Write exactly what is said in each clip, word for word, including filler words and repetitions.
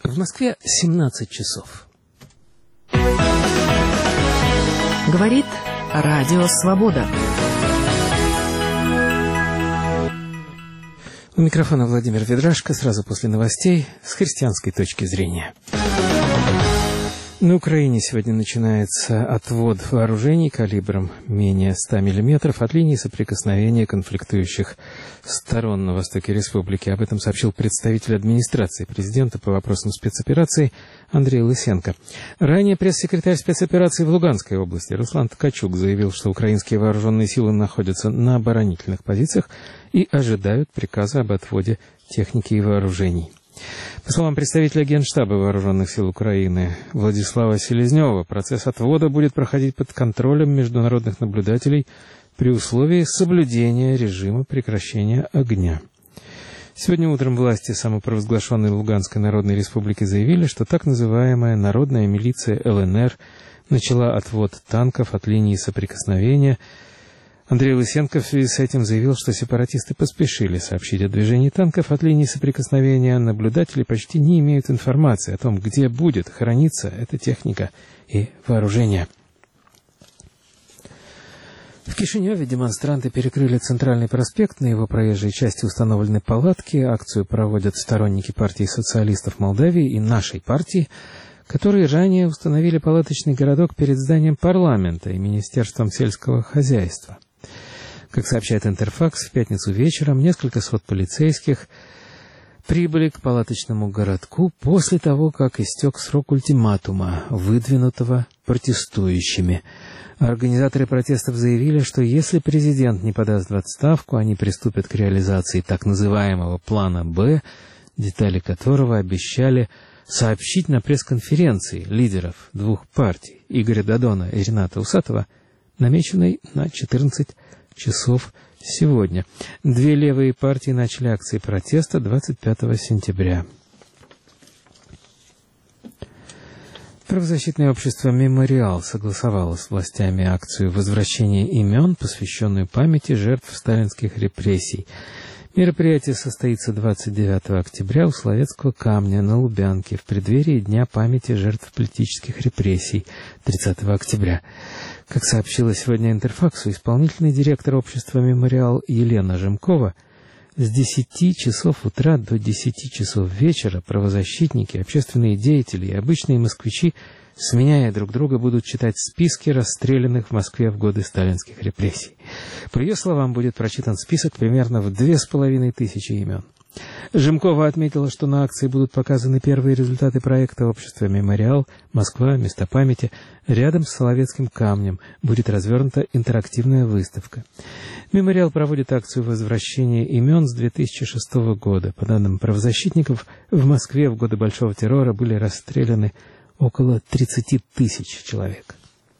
В Москве семнадцать часов. Говорит Радио Свобода. У микрофона Владимир Ведрашко, сразу после новостей с христианской точки зрения. На Украине сегодня начинается отвод вооружений калибром менее ста миллиметров от линии соприкосновения конфликтующих сторон на востоке республики. Об этом сообщил представитель администрации президента по вопросам спецоперации Андрей Лысенко. Ранее пресс-секретарь спецоперации в Луганской области Руслан Ткачук заявил, что украинские вооруженные силы находятся на оборонительных позициях и ожидают приказа об отводе техники и вооружений. По словам представителя Генштаба Вооруженных сил Украины Владислава Селезнева, процесс отвода будет проходить под контролем международных наблюдателей при условии соблюдения режима прекращения огня. Сегодня утром власти самопровозглашенной Луганской Народной Республики заявили, что так называемая народная милиция эл эн эр начала отвод танков от линии соприкосновения. Андрей Лысенко в связи с этим заявил, что сепаратисты поспешили сообщить о движении танков от линии соприкосновения. Наблюдатели почти не имеют информации о том, где будет храниться эта техника и вооружение. В Кишиневе демонстранты перекрыли центральный проспект. На его проезжей части установлены палатки. Акцию проводят сторонники партии социалистов Молдавии и нашей партии, которые ранее установили палаточный городок перед зданием парламента и Министерством сельского хозяйства. Как сообщает Интерфакс, в пятницу вечером несколько сот полицейских прибыли к палаточному городку после того, как истек срок ультиматума, выдвинутого протестующими. Организаторы протестов заявили, что если президент не подаст в отставку, они приступят к реализации так называемого плана «Б», детали которого обещали сообщить на пресс-конференции лидеров двух партий Игоря Додона и Рената Усатова, намеченной на четырнадцать часов сегодня. Две левые партии начали акции протеста двадцать пятого сентября. Правозащитное общество «Мемориал» согласовало с властями акцию возвращения имен, посвященную памяти жертв сталинских репрессий. Мероприятие состоится двадцать девятого октября у Соловецкого камня на Лубянке в преддверии Дня памяти жертв политических репрессий тридцатого октября. Как сообщила сегодня Интерфаксу, исполнительный директор общества «Мемориал» Елена Жемкова, с десяти часов утра до десяти часов вечера правозащитники, общественные деятели и обычные москвичи, сменяя друг друга, будут читать списки расстрелянных в Москве в годы сталинских репрессий. По ее словам, будет прочитан список примерно в две с половиной тысячи имен. Жемкова отметила, что на акции будут показаны первые результаты проекта общества «Мемориал. Москва. Места памяти». Рядом с Соловецким камнем будет развернута интерактивная выставка. «Мемориал» проводит акцию возвращения имен с две тысячи шестого года. По данным правозащитников, в Москве в годы Большого террора были расстреляны около тридцати тысяч человек.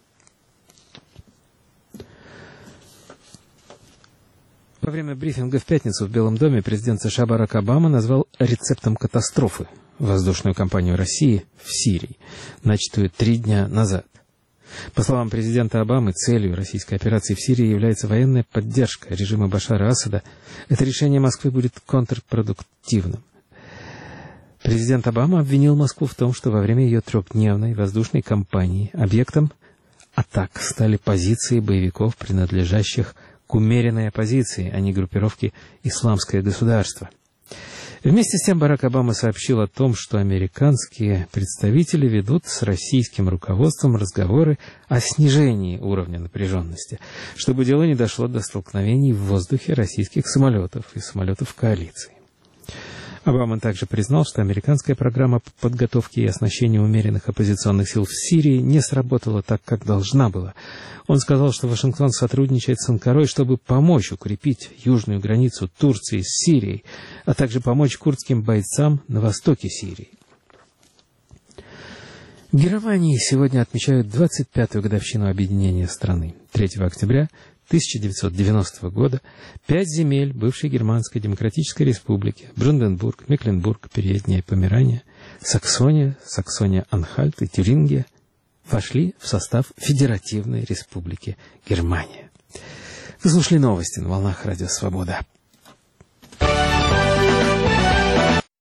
Во время брифинга в пятницу в Белом доме президент США Барак Обама назвал рецептом катастрофы воздушную кампанию России в Сирии, начатую три дня назад. По словам президента Обамы, целью российской операции в Сирии является военная поддержка режима Башара Асада. Это решение Москвы будет контрпродуктивным. Президент Обама обвинил Москву в том, что во время ее трехдневной воздушной кампании объектом атак стали позиции боевиков, принадлежащих к умеренной оппозиции, а не группировке «Исламское государство». Вместе с тем Барак Обама сообщил о том, что американские представители ведут с российским руководством разговоры о снижении уровня напряженности, чтобы дело не дошло до столкновений в воздухе российских самолетов и самолетов коалиции. Обама также признал, что американская программа по подготовке и оснащению умеренных оппозиционных сил в Сирии не сработала так, как должна была. Он сказал, что Вашингтон сотрудничает с Анкарой, чтобы помочь укрепить южную границу Турции с Сирией, а также помочь курдским бойцам на востоке Сирии. В Германии сегодня отмечают двадцать пятую годовщину объединения страны. третьего октября тысяча девятьсот девяностого года пять земель бывшей Германской Демократической Республики — Бранденбург, Мекленбург, Передняя Померания, Саксония, Саксония-Анхальт и Тюрингия — вошли в состав Федеративной Республики Германия. Вы слушали новости на волнах Радио Свобода.